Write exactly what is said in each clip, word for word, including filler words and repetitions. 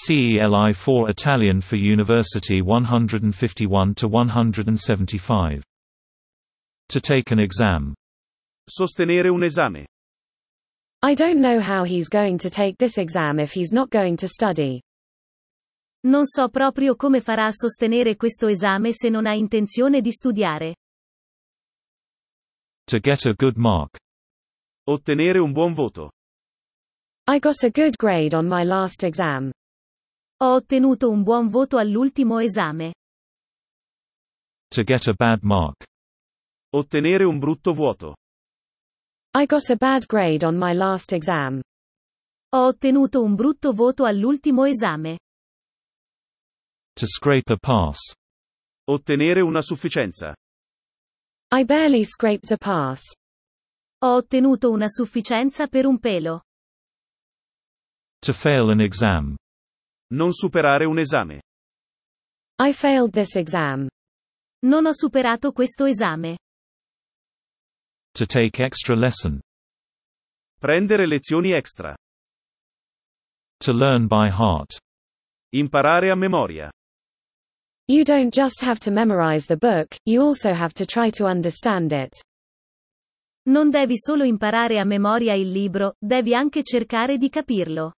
C E L I four Italian for University one fifty-one to one seventy-five. To take an exam. Sostenere un esame. I don't know how he's going to take this exam if he's not going to study. Non so proprio come farà a sostenere questo esame se non ha intenzione di studiare. To get a good mark. Ottenere un buon voto. I got a good grade on my last exam. Ho ottenuto un buon voto all'ultimo esame. To get a bad mark. Ottenere un brutto voto. I got a bad grade on my last exam. Ho ottenuto un brutto voto all'ultimo esame. To scrape a pass. Ottenere una sufficienza. I barely scraped a pass. Ho ottenuto una sufficienza per un pelo. To fail an exam. Non superare un esame. I failed this exam. Non ho superato questo esame. To take extra lesson. Prendere lezioni extra. To learn by heart. Imparare a memoria. You don't just have to memorize the book, you also have to try to understand it. Non devi solo imparare a memoria il libro, devi anche cercare di capirlo.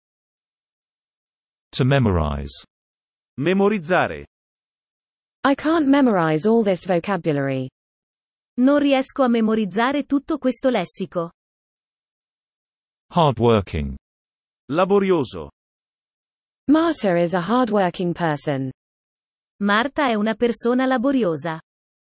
To memorize. Memorizzare. I can't memorize all this vocabulary. Non riesco a memorizzare tutto questo lessico. Hardworking. Laborioso. Marta is a hardworking person. Marta è una persona laboriosa.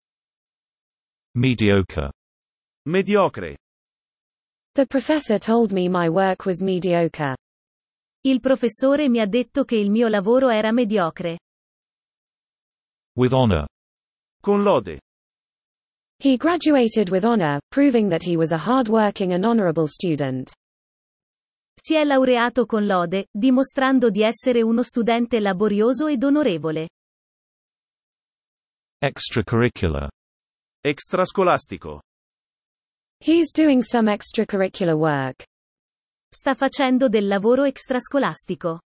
Mediocre. Mediocre. The professor told me my work was mediocre. Il professore mi ha detto che il mio lavoro era mediocre. With honor. Con lode. He graduated with honor, proving that he was a hard-working and honorable student. Si è laureato con lode, dimostrando di essere uno studente laborioso ed onorevole. Extracurricular. Extrascolastico. He's doing some extracurricular work. Sta facendo del lavoro extrascolastico.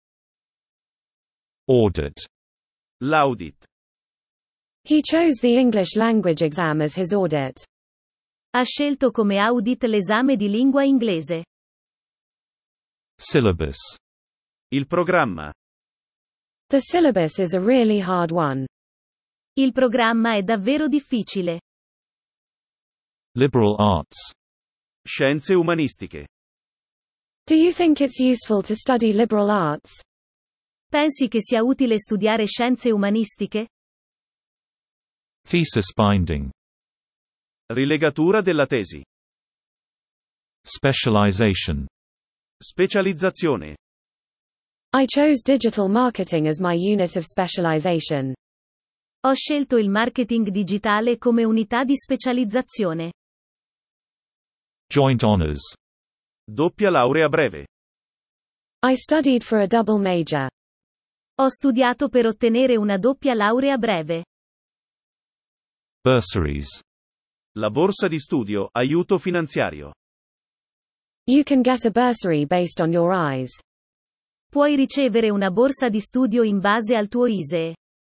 Audit. L'audit. He chose the English language exam as his audit. Ha scelto come audit l'esame di lingua inglese. Syllabus. Il programma. The syllabus is a really hard one. Il programma è davvero difficile. Liberal arts. Scienze umanistiche. Do you think it's useful to study liberal arts? Pensi che sia utile studiare scienze umanistiche? Thesis binding. Rilegatura della tesi. Specialization. Specializzazione. I chose digital marketing as my unit of specialization. Ho scelto il marketing digitale come unità di specializzazione. Joint honors. Doppia laurea breve. I studied for a double major. Ho studiato per ottenere una doppia laurea breve. Bursaries. La borsa di studio, aiuto finanziario. You can get a bursary based on your eyes. Puoi ricevere una borsa di studio in base al tuo I S E E.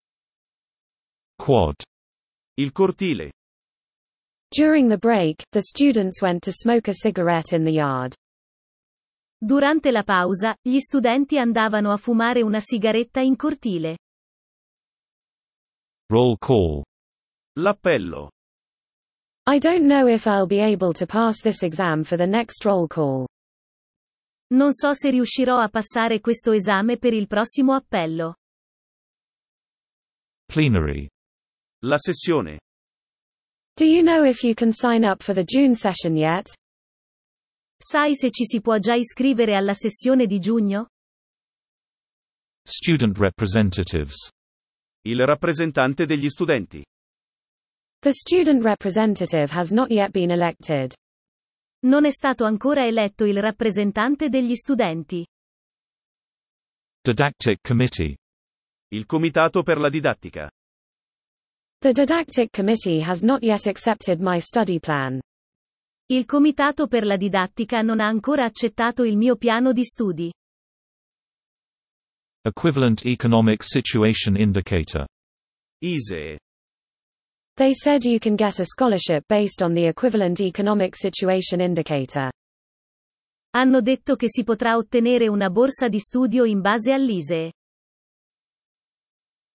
Quad. Il cortile. During the break, the students went to smoke a cigarette in the yard. Durante la pausa, gli studenti andavano a fumare una sigaretta in cortile. Roll call. L'appello. I don't know if I'll be able to pass this exam for the next roll call. Non so se riuscirò a passare questo esame per il prossimo appello. Plenary. La sessione. Do you know if you can sign up for the June session yet? Sai se ci si può già iscrivere alla sessione di giugno? Student representatives. Il rappresentante degli studenti. The student representative has not yet been elected. Non è stato ancora eletto il rappresentante degli studenti. Didactic committee. Il comitato per la didattica. The didactic committee has not yet accepted my study plan. Il comitato per la didattica non ha ancora accettato il mio piano di studi. Equivalent Economic Situation Indicator. I S E E. They said you can get a scholarship based on the Equivalent Economic Situation Indicator. Hanno detto che si potrà ottenere una borsa di studio in base all'I S E E.